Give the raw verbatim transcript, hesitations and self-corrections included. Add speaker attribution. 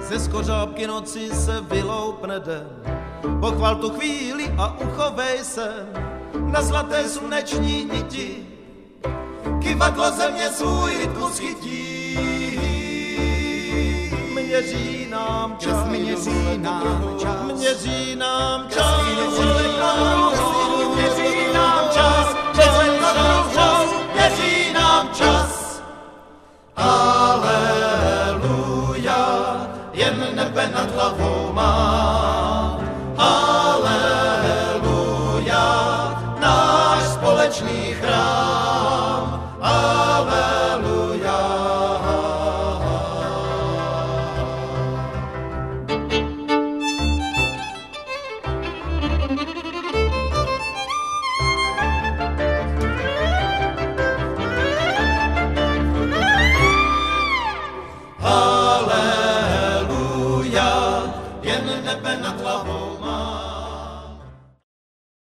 Speaker 1: Ze skořápky noci se vyloupne den, pochval tu chvíli a uchovej se na zlaté sluneční niti. Kyvadlo země svůj rytmus chytí, měří nám čas, měří nám čas, měří nám čas, měří nám čas, měří nám čas, měří nám čas. Aleluja, jen nebe nad hlavou má. Aleluja, náš společný chrám. Aleluja. Aleluja, jen nebe nad hlavou.